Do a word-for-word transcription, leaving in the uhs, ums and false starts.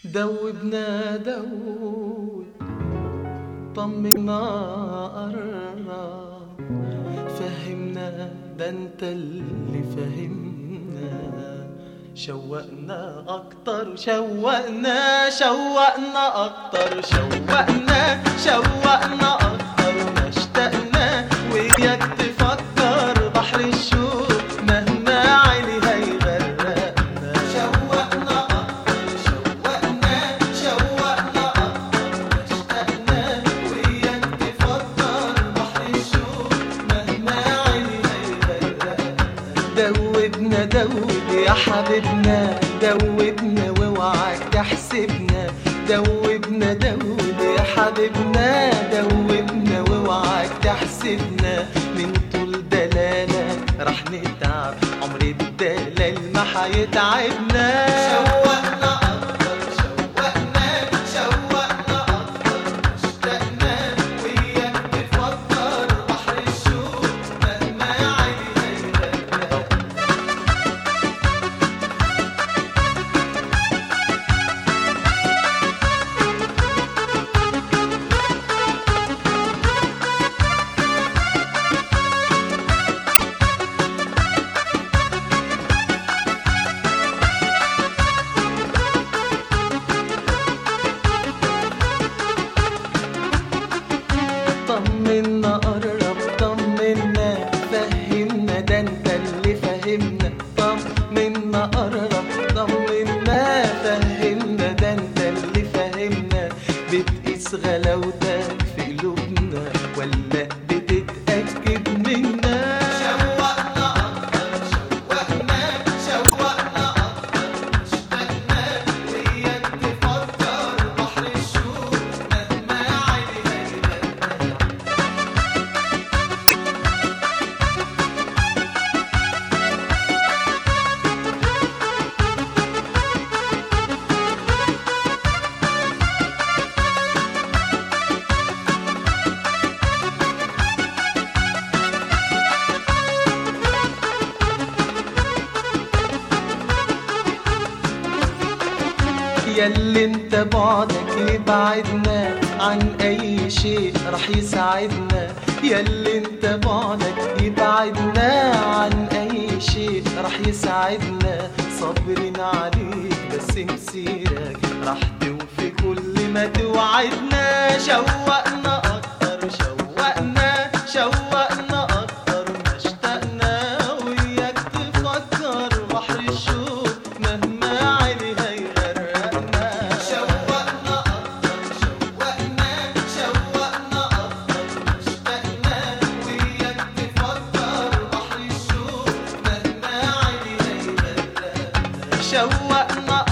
دوبنا دوب طمنا قرب فهمنا ده انت اللي فهمنا شوقنا اكتر شوقنا شوقنا اكتر شوقنا شوقنا اكتر ما اشتقنا وياك تفكر بحر الشوق مهما عيني هيغرقنا شوقنا اكتر شوقنا شوقنا اكتر ما اشتقنا وياك تفكر بحر الشوق مهما عيني هيغرقنا دوبنا دوب يا حبيبنا دوبنا واوعك تحسبنا دوبنا دوب يا حبيبنا دوبنا واوعك تحسبنا من طول دلالك رح نتعب عمر الدلال ما حيتعبنا شوقنا اكتر شوقنا شوقنا اكتر اشتقنا وياك تفكر بحر الشوق مهما عيني هيغرقنا طمنا قرب طمنا فهمنا ده انت اللي فهمنا طمنا قرب طمنا فهمنا ده انت اللي فهمنا بتقيس غلاوتك في قلوبنا ولا بتتأكد منا شوقنا اكتر شوقنا شوقنا اكتر اشتقنا وياك تفكر بحر الشوق مهما عيني هيغرقنا ياللي انت بعدك يبعدنا عن اي شيء رح يساعدنا ياللي انت بعدك يبعدنا عن اي شيء رح يساعدنا صابرين عليك بس مسيرك رح توفي كل ما توعدنا شوقنا اكتر شوقنا شوقنا اكتر ما اشتقنا وياك تفكر بحر الشوق مهما عيني هيغرقنا شوقنا اكتر شوقنا شوقنا اكتر ما اشتقنا وياك تفكر بحر الشوق مهما عيني هيغرقنا شوقنا